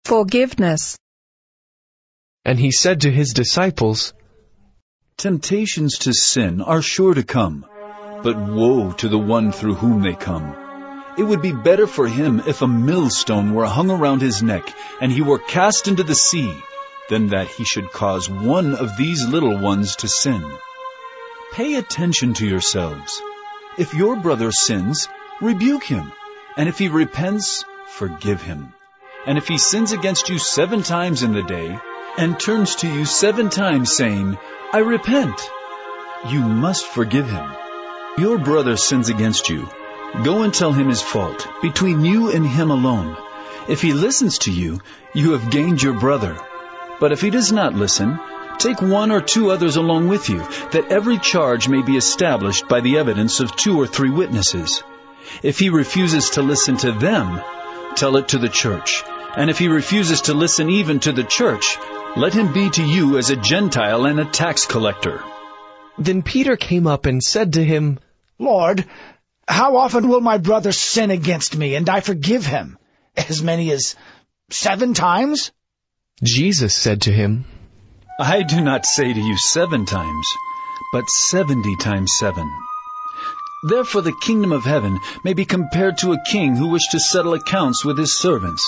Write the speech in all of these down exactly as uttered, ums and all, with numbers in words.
Forgiveness. And he said to his disciples, Temptations to sin are sure to come, but woe to the one through whom they come. It would be better for him if a millstone were hung around his neck and he were cast into the sea, than that he should cause one of these little ones to sin. Pay attention to yourselves. If your brother sins, rebuke him, and if he repents, forgive him. And if he sins against you seven times in the day, and turns to you seven times saying, I repent, you must forgive him. Your brother sins against you. Go and tell him his fault, between you and him alone. If he listens to you, you have gained your brother. But if he does not listen, take one or two others along with you, that every charge may be established by the evidence of two or three witnesses. If he refuses to listen to them, tell it to the church. And if he refuses to listen even to the church, let him be to you as a Gentile and a tax collector. Then Peter came up and said to him, Lord, how often will my brother sin against me, and I forgive him? As many as seven times? Jesus said to him, I do not say to you seven times, but seventy times seven. Therefore the kingdom of heaven may be compared to a king who wished to settle accounts with his servants.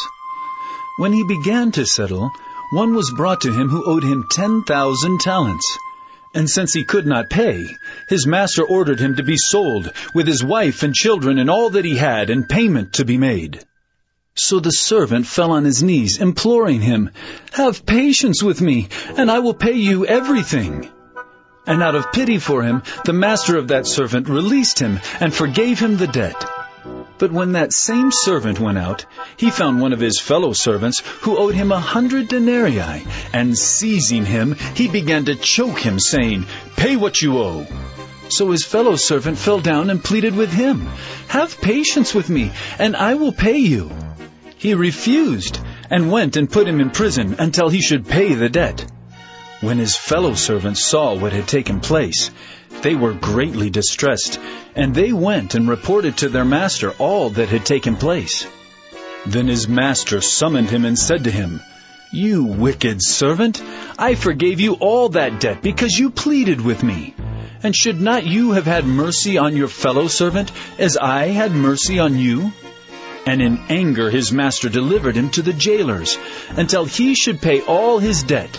When he began to settle, one was brought to him who owed him ten thousand talents. And since he could not pay, his master ordered him to be sold, with his wife and children and all that he had, and payment to be made. So the servant fell on his knees, imploring him, Have patience with me, and I will pay you everything. And out of pity for him, the master of that servant released him and forgave him the debt. But when that same servant went out, he found one of his fellow servants who owed him a hundred denarii, and seizing him, he began to choke him, saying, Pay what you owe. So his fellow servant fell down and pleaded with him, Have patience with me, and I will pay you. He refused, and went and put him in prison until he should pay the debt. When his fellow servants saw what had taken place, they were greatly distressed, and they went and reported to their master all that had taken place. Then his master summoned him and said to him, You wicked servant, I forgave you all that debt because you pleaded with me. And should not you have had mercy on your fellow servant, as I had mercy on you? And in anger his master delivered him to the jailers, until he should pay all his debt.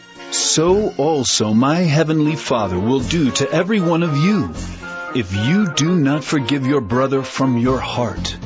So also my heavenly Father will do to every one of you, if you do not forgive your brother from your heart.